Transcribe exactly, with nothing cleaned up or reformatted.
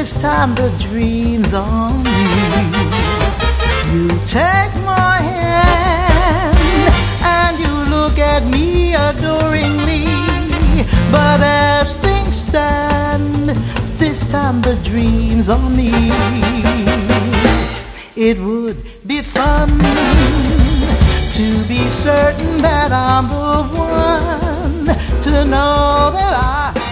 This time the dream's on you. You take my hand and you look at me adoringly. But as things stand, this time the dream's on me. It would be fun to be certain that I'm the one, to know that I